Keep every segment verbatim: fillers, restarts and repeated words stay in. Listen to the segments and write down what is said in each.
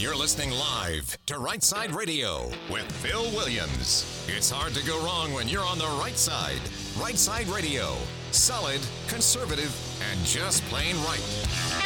You're listening live to Right Side Radio with Phil Williams. It's hard to go wrong when you're on the right side. Right Side Radio. Solid, conservative, and just plain right.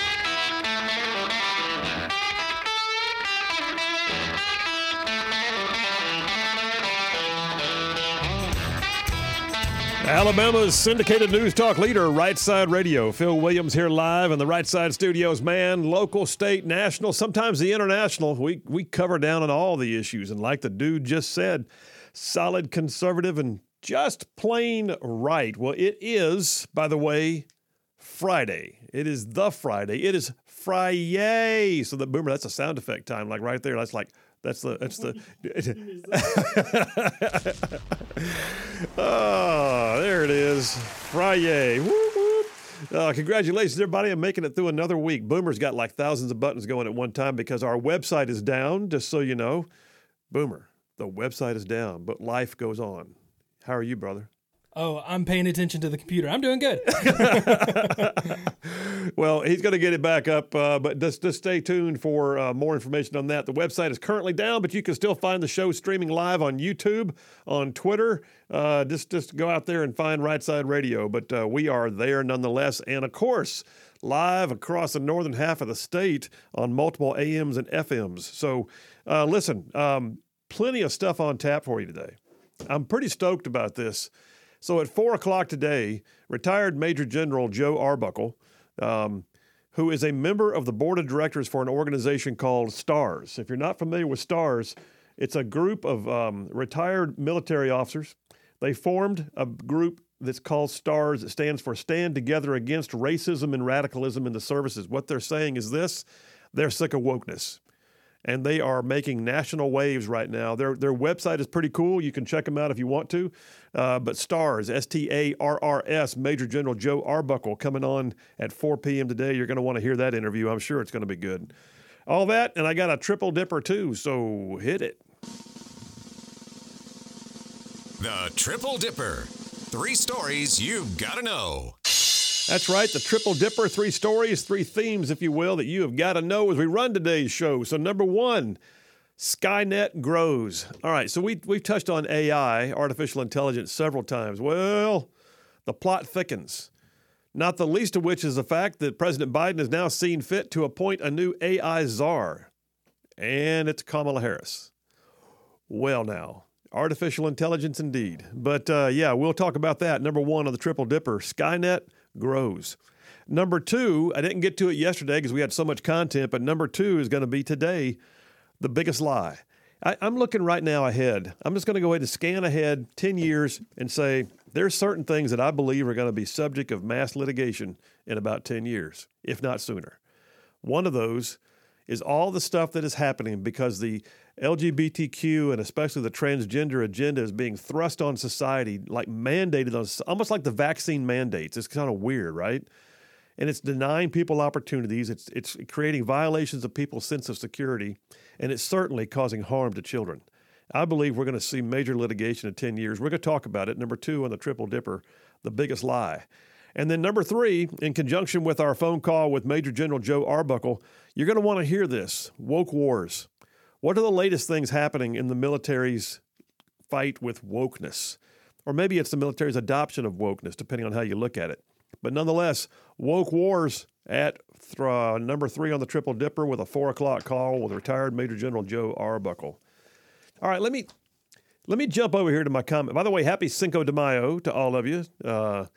Alabama's syndicated news talk leader, Right Side Radio. Phil Williams here live in the Right Side studios. Man, local, state, national, sometimes the international. We we cover down on all the issues. And like the dude just said, solid, conservative, and just plain right. Well, it is, by the way, Friday. It is the Friday. It is Friday. So the boomer, that's a sound effect time. Like right there, that's like... That's the, that's the, oh, there it is. Friday. Whoop, whoop. Uh, congratulations, everybody, on making it through another week. Boomer's got like thousands of buttons going at one time because our website is down, just so you know. Boomer, the website is down, but life goes on. How are you, brother? Oh, I'm paying attention to the computer. I'm doing good. Well, he's going to get it back up, uh, but just, just stay tuned for uh, more information on that. The website is currently down, but you can still find the show streaming live on YouTube, on Twitter. Uh, just, just go out there and find Right Side Radio, but uh, we are there nonetheless. And, of course, live across the northern half of the state on multiple A Ms and F Ms. So, uh, listen, um, plenty of stuff on tap for you today. I'm pretty stoked about this. So at four o'clock today, retired Major General Joe Arbuckle, um, who is a member of the board of directors for an organization called STARS. If you're not familiar with STARS, it's a group of um, retired military officers. They formed a group that's called STARS. It stands for Stand Together Against Racism and Radicalism in the Services. What they're saying is this: they're sick of wokeness. And they are making national waves right now. Their their website is pretty cool. You can check them out if you want to. Uh, but STARS, S T A R R S, Major General Joe Arbuckle, coming on at four p.m. today. You're going to want to hear that interview. I'm sure it's going to be good. All that, and I got a triple dipper too, so hit it. The Triple Dipper. Three stories you've got to know. That's right, the Triple Dipper, three stories, three themes, if you will, that you have got to know as we run today's show. So number one, Skynet grows. All right, so we, we've touched on A I, artificial intelligence, several times. Well, the plot thickens, not the least of which is the fact that President Biden has now seen fit to appoint a new A I czar, and it's Kamala Harris. Well now, artificial intelligence indeed. But uh, yeah, we'll talk about that. Number one on the Triple Dipper, Skynet grows. Number two, I didn't get to it yesterday because we had so much content, but number two is going to be today, the biggest lie. I, I'm looking right now ahead. I'm just going to go ahead and scan ahead ten years and say there's certain things that I believe are going to be subject of mass litigation in about ten years, if not sooner. One of those is all the stuff that is happening because the L G B T Q and especially the transgender agenda is being thrust on society, like mandated on, almost like the vaccine mandates. It's kind of weird, right? And it's denying people opportunities. It's it's creating violations of people's sense of security, and it's certainly causing harm to children. I believe we're going to see major litigation in ten years. We're going to talk about it. Number two on the Triple Dipper, the biggest lie. And then number three, in conjunction with our phone call with Major General Joe Arbuckle, you're going to want to hear this, woke wars. What are the latest things happening in the military's fight with wokeness? Or maybe it's the military's adoption of wokeness, depending on how you look at it. But nonetheless, woke wars at th- uh, number three on the Triple Dipper with a four o'clock call with retired Major General Joe Arbuckle. All right, let me let me jump over here to my comment. By the way, happy Cinco de Mayo to all of you. Uh,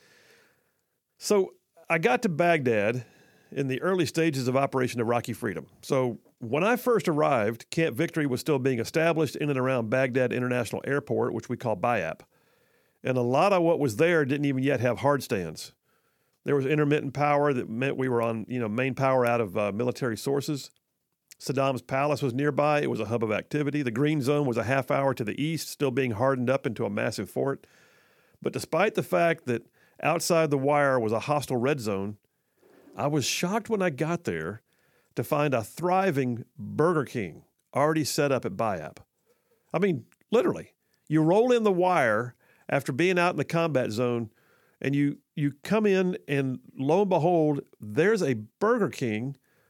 so I got to Baghdad in the early stages of Operation Iraqi Freedom. So when I first arrived, Camp Victory was still being established in and around Baghdad International Airport, which we call B I A P. And a lot of what was there didn't even yet have hard stands. There was intermittent power that meant we were on, you know, main power out of uh, military sources. Saddam's palace was nearby. It was a hub of activity. The Green Zone was a half hour to the east, still being hardened up into a massive fort. But despite the fact that outside the wire was a hostile red zone, I was shocked when I got there to find a thriving Burger King already set up at B I A P. I mean, literally, you roll in the wire after being out in the combat zone, and you you come in, and lo and behold, there's a Burger King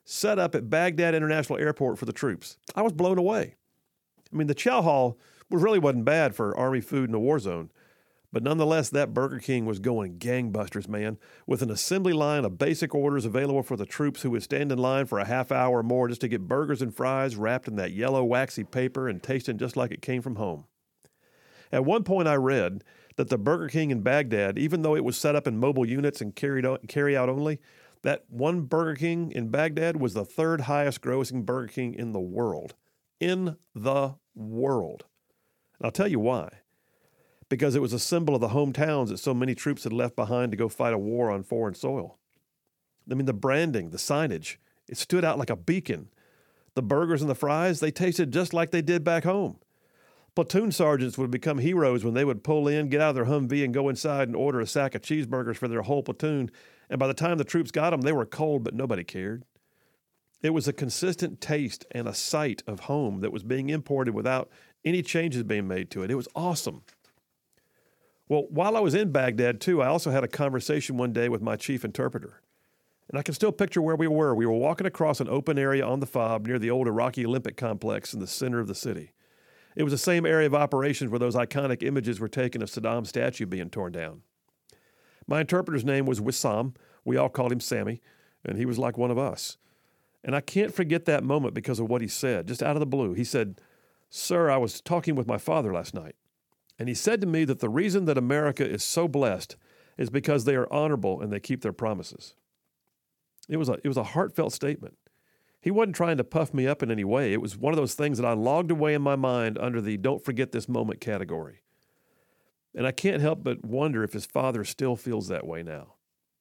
set up at Baghdad International Airport for the troops. I was blown away. I mean, the chow hall really wasn't bad for Army food in a war zone. But nonetheless, that Burger King was going gangbusters, man, with an assembly line of basic orders available for the troops who would stand in line for a half hour or more just to get burgers and fries wrapped in that yellow waxy paper and tasting just like it came from home. At one point I read that the Burger King in Baghdad, even though it was set up in mobile units and carried out, carry out only, that one Burger King in Baghdad was the third highest grossing Burger King in the world. In the world. And I'll tell you why. Because it was a symbol of the hometowns that so many troops had left behind to go fight a war on foreign soil. I mean, the branding, the signage, it stood out like a beacon. The burgers and the fries, they tasted just like they did back home. Platoon sergeants would become heroes when they would pull in, get out of their Humvee, and go inside and order a sack of cheeseburgers for their whole platoon. And by the time the troops got them, they were cold, but nobody cared. It was a consistent taste and a sight of home that was being imported without any changes being made to it. It was awesome. Well, while I was in Baghdad, too, I also had a conversation one day with my chief interpreter. And I can still picture where we were. We were walking across an open area on the fob near the old Iraqi Olympic complex in the center of the city. It was the same area of operations where those iconic images were taken of Saddam's statue being torn down. My interpreter's name was Wissam. We all called him Sammy, and he was like one of us. And I can't forget that moment because of what he said, just out of the blue. He said, "Sir, I was talking with my father last night. And he said to me that the reason that America is so blessed is because they are honorable and they keep their promises." It was a, it was a heartfelt statement. He wasn't trying to puff me up in any way. It was one of those things that I logged away in my mind under the don't forget this moment category. And I can't help but wonder if his father still feels that way now.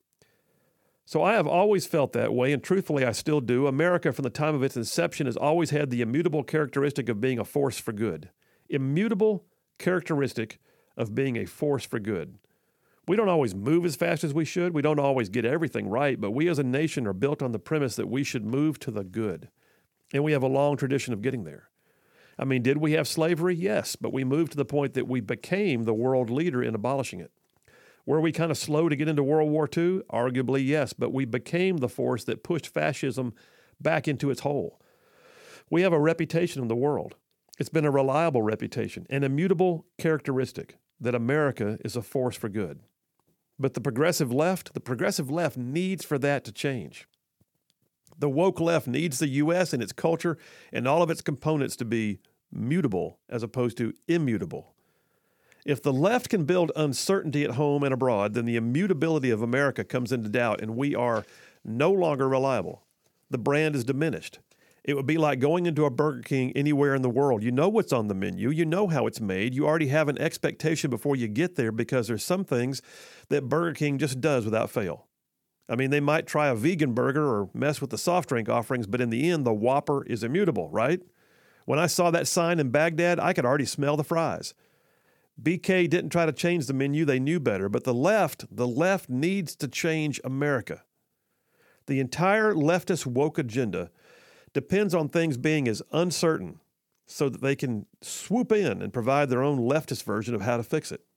So I have always felt that way, and truthfully I still do. America, from the time of its inception, has always had the immutable characteristic of being a force for good. Immutable characteristic of being a force for good. We don't always move as fast as we should. We don't always get everything right, but we as a nation are built on the premise that we should move to the good. And we have a long tradition of getting there. I mean, did we have slavery? Yes, but we moved to the point that we became the world leader in abolishing it. Were we kind of slow to get into World War Two? Arguably, yes, but we became the force that pushed fascism back into its hole. We have a reputation in the world. It's been a reliable reputation, an immutable characteristic that America is a force for good. But the progressive left, the progressive left needs for that to change. The woke left needs the U S and its culture and all of its components to be mutable as opposed to immutable. If the left can build uncertainty at home and abroad, then the immutability of America comes into doubt and we are no longer reliable. The brand is diminished. It would be like going into a Burger King anywhere in the world. You know what's on the menu. You know how it's made. You already have an expectation before you get there because there's some things that Burger King just does without fail. I mean, they might try a vegan burger or mess with the soft drink offerings, but in the end, the Whopper is immutable, right? When I saw that sign in Baghdad, I could already smell the fries. B K didn't try to change the menu. They knew better. But the left, the left needs to change America. The entire leftist woke agenda depends on things being as uncertain so that they can swoop in and provide their own leftist version of how to fix it.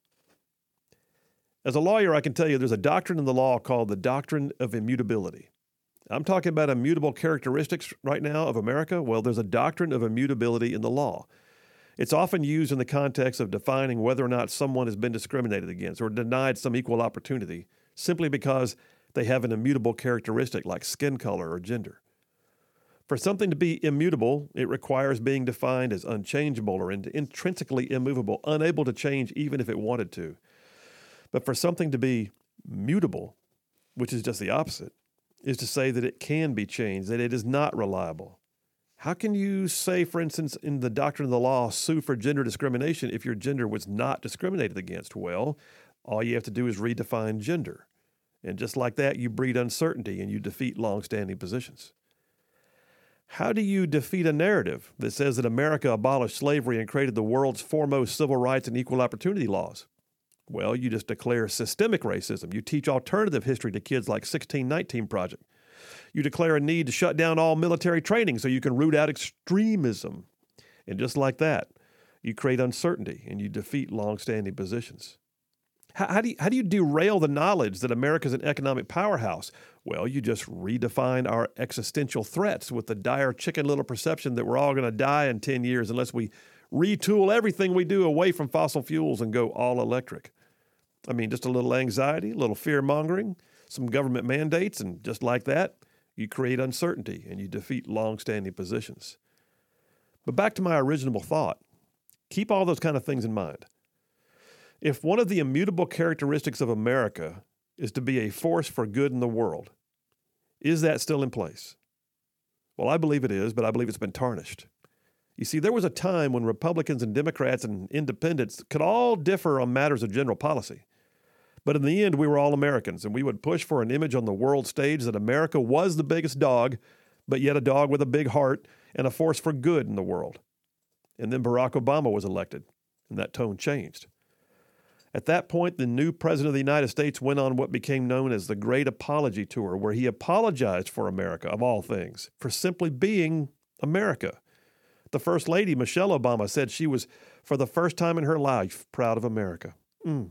As a lawyer, I can tell you there's a doctrine in the law called the doctrine of immutability. I'm talking about immutable characteristics right now of America. Well, there's a doctrine of immutability in the law. It's often used in the context of defining whether or not someone has been discriminated against or denied some equal opportunity simply because they have an immutable characteristic like skin color or gender. For something to be immutable, it requires being defined as unchangeable or intrinsically immovable, unable to change even if it wanted to. But for something to be mutable, which is just the opposite, is to say that it can be changed, that it is not reliable. How can you say, for instance, in the doctrine of the law, sue for gender discrimination if your gender was not discriminated against? Well, all you have to do is redefine gender. And just like that, you breed uncertainty and you defeat long-standing positions. How do you defeat a narrative that says that America abolished slavery and created the world's foremost civil rights and equal opportunity laws? Well, you just declare systemic racism. You teach alternative history to kids like sixteen nineteen Project. You declare a need to shut down all military training so you can root out extremism. And just like that, you create uncertainty and you defeat long-standing positions. How, how, do you, how do you derail the knowledge that America is an economic powerhouse? Well, you just redefine our existential threats with the dire chicken little perception that we're all going to die in ten years unless we retool everything we do away from fossil fuels and go all electric. I mean, just a little anxiety, a little fear-mongering, some government mandates, and just like that, you create uncertainty and you defeat long-standing positions. But back to my original thought. Keep all those kind of things in mind. If one of the immutable characteristics of America is to be a force for good in the world, is that still in place? Well, I believe it is, but I believe it's been tarnished. You see, there was a time when Republicans and Democrats and independents could all differ on matters of general policy. But in the end, we were all Americans, and we would push for an image on the world stage that America was the biggest dog, but yet a dog with a big heart and a force for good in the world. And then Barack Obama was elected, and that tone changed. At that point, the new president of the United States went on what became known as the Great Apology Tour, where he apologized for America, of all things, for simply being America. The First Lady, Michelle Obama, said she was, for the first time in her life, proud of America. Mm.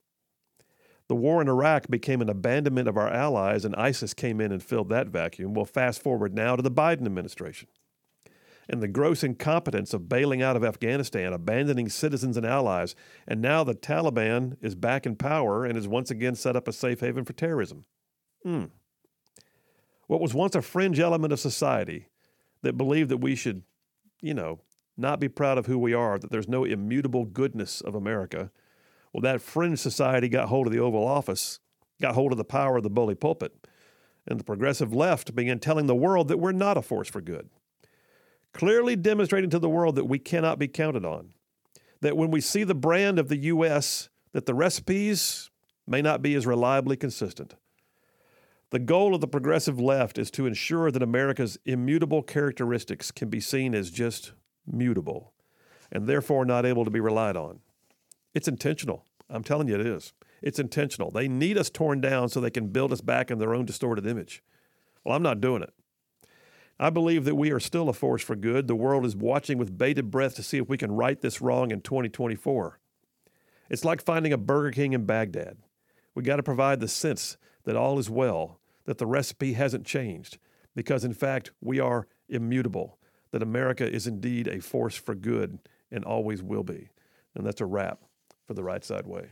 The war in Iraq became an abandonment of our allies, and ISIS came in and filled that vacuum. We'll fast forward now to the Biden administration. And the gross incompetence of bailing out of Afghanistan, abandoning citizens and allies, and now the Taliban is back in power and has once again set up a safe haven for terrorism. Hmm. What was once a fringe element of society that believed that we should, you know, not be proud of who we are, that there's no immutable goodness of America, well, that fringe society got hold of the Oval Office, got hold of the power of the bully pulpit, and the progressive left began telling the world that we're not a force for good. Clearly demonstrating to the world that we cannot be counted on, that when we see the brand of the U S, that the recipes may not be as reliably consistent. The goal of the progressive left is to ensure that America's immutable characteristics can be seen as just mutable, and therefore not able to be relied on. It's intentional. I'm telling you it is. It's intentional. They need us torn down so they can build us back in their own distorted image. Well, I'm not doing it. I believe that we are still a force for good. The world is watching with bated breath to see if we can right this wrong in twenty twenty-four. It's like finding a Burger King in Baghdad. We got to provide the sense that all is well, that the recipe hasn't changed, because in fact we are immutable, that America is indeed a force for good and always will be. And that's a wrap for the Right Side Way.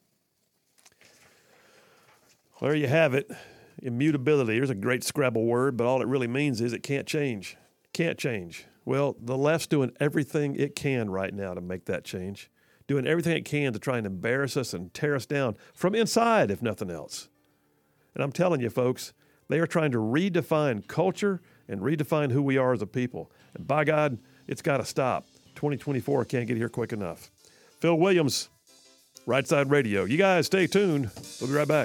Well, there you have it. Immutability. Here's a great Scrabble word, but all it really means is it can't change. Can't change. Well, the left's doing everything it can right now to make that change, doing everything it can to try and embarrass us and tear us down from inside, if nothing else. And I'm telling you, folks, they are trying to redefine culture and redefine who we are as a people. And by God, it's got to stop. twenty twenty-four can't get here quick enough. Phil Williams, Right Side Radio. You guys stay tuned. We'll be right back.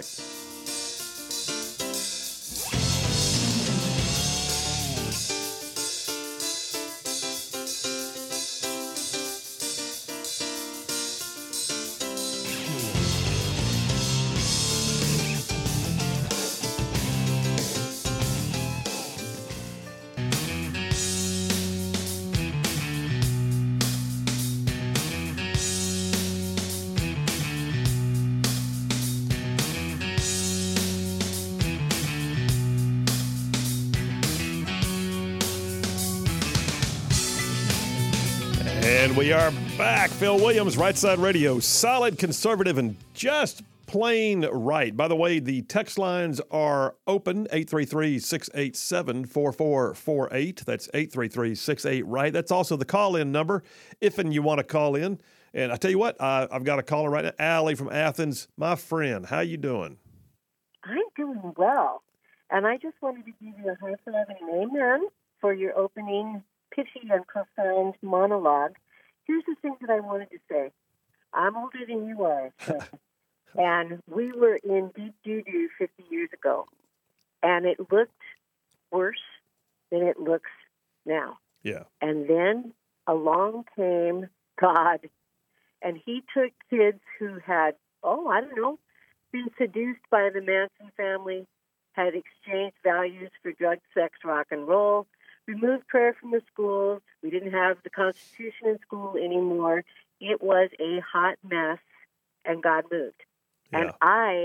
And we are back. Phil Williams, Right Side Radio. Solid, conservative, and just plain right. By the way, the text lines are open, eight three three, six eight seven, four four four eight. That's eight three three, six eight, right. That's also the call-in number if and you want to call in. And I tell you what, uh, I've got a caller right now, Allie from Athens. My friend, how you doing? I'm doing well. And I just wanted to give you a high five and an amen for your opening pitchy and profound monologue. Here's the thing that I wanted to say. I'm older than you are, so. And we were in deep doo-doo fifty years ago, and it looked worse than it looks now. Yeah. And then along came God, and he took kids who had, oh, I don't know, been seduced by the Manson family, had exchanged values for drugs, sex, rock, and roll, removed prayer from the schools. We didn't have the Constitution in school anymore. It was a hot mess, and God moved. Yeah. And I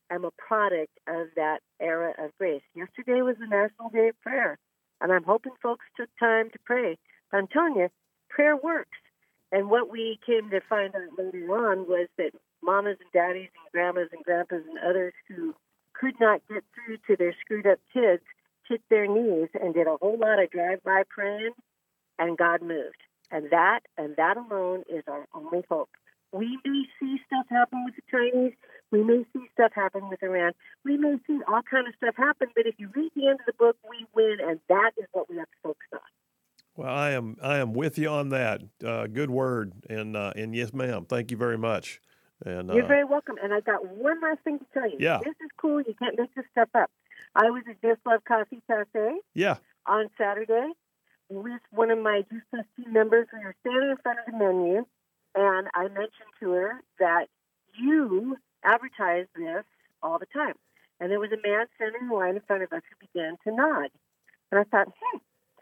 am a product of that era of grace. Yesterday was the National Day of Prayer, and I'm hoping folks took time to pray. But I'm telling you, prayer works. And what we came to find out later on was that mamas and daddies and grandmas and grandpas and others who could not get through to their screwed-up kids hit their knees and did a whole lot of drive-by praying, and God moved. And that, and that alone is our only hope. We may see stuff happen with the Chinese. We may see stuff happen with Iran. We may see all kind of stuff happen, but if you read the end of the book, we win, and that is what we have to focus on. Well, I am I am with you on that. Uh, good word, and uh, and yes, ma'am. Thank you very much. And uh, you're very welcome. And I got one last thing to tell you. Yeah. This is cool. You can't make this stuff up. I was at Just Love Coffee Cafe. Yeah. On Saturday with one of my Juice Plus team members. We were standing in front of the menu, and I mentioned to her that you advertise this all the time. And there was a man standing in line in front of us who began to nod. And I thought, hmm.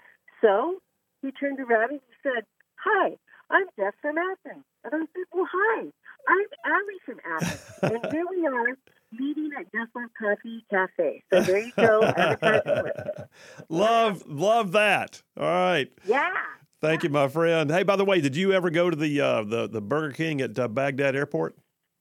So he turned around and he said, "Hi, I'm Jeff from Athens." And I said, "Well, hi, I'm Allie from Athens." And here we are meeting at Just Love Coffee Cafe. So there you go. Advertising with it. Love, love that. All right. Yeah. Thank you, my friend. Hey, by the way, did you ever go to the uh, the, the Burger King at uh, Baghdad Airport?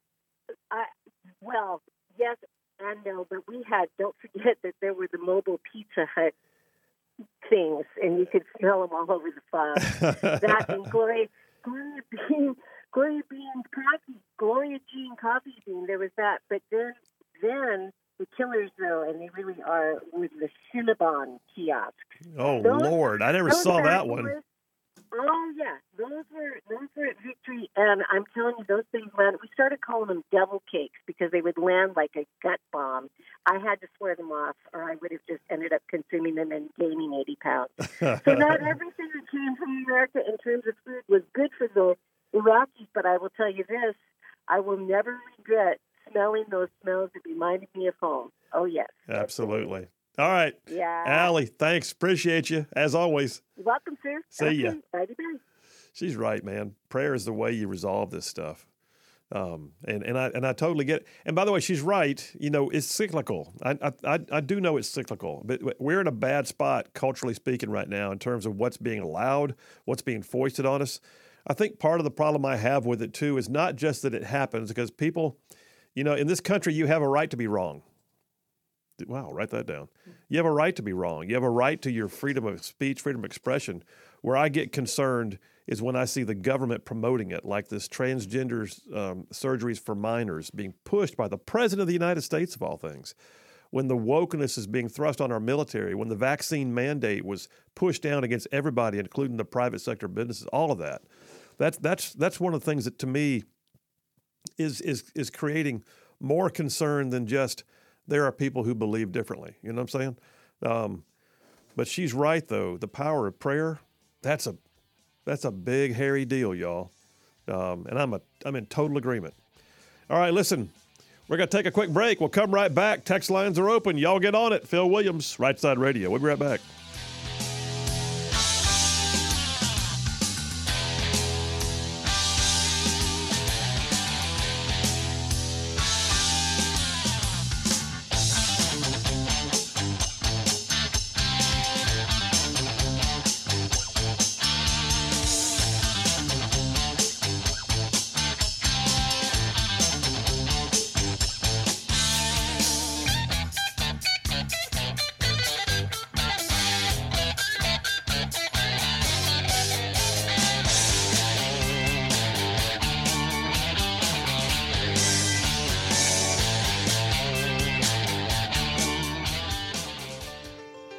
I, well, yes and no, but we had, don't forget that there were the mobile Pizza Hut things, and you could smell them all over the phone. That and Gloria, Gloria Bean, Gloria Bean's coffee, Gloria Jean Coffee Bean, there was that. But then, then the killers, though, and they really are, with the Cinnabon kiosks. Oh, those, Lord, I never saw that one. Were, oh, yeah, those were those were at Victory, and I'm telling you, those things landed. We started calling them devil cakes because they would land like a gut bomb. I had to swear them off, or I would have just ended up consuming them and gaining eighty pounds. So not everything that came from America in terms of food was good for the Iraqis, but I will tell you this, I will never regret smelling those smells that reminded me of home. Oh, yes. Absolutely. All right. Yeah. Allie, thanks. Appreciate you, as always. You're welcome, sir. See okay. ya. Bye-bye. She's right, man. Prayer is the way you resolve this stuff. Um, and, and I and I totally get it. And by the way, she's right. You know, it's cyclical. I, I I do know it's cyclical, but we're in a bad spot, culturally speaking, right now in terms of what's being allowed, what's being foisted on us. I think part of the problem I have with it, too, is not just that it happens, because people, you know, in this country, you have a right to be wrong. Wow, write that down. You have a right to be wrong. You have a right to your freedom of speech, freedom of expression. Where I get concerned is when I see the government promoting it, like this transgender um, surgeries for minors being pushed by the President of the United States, of all things. When the wokeness is being thrust on our military, when the vaccine mandate was pushed down against everybody, including the private sector businesses, all of that. That's that's that's one of the things that, to me, is is is creating more concern than just there are people who believe differently. You know what I'm saying? Um, but she's right, though. The power of prayer, that's a that's a big, hairy deal, y'all. Um, and I'm a I'm in total agreement. All right, listen, we're going to take a quick break. We'll come right back. Text lines are open. Y'all get on it. Phil Williams, Right Side Radio. We'll be right back.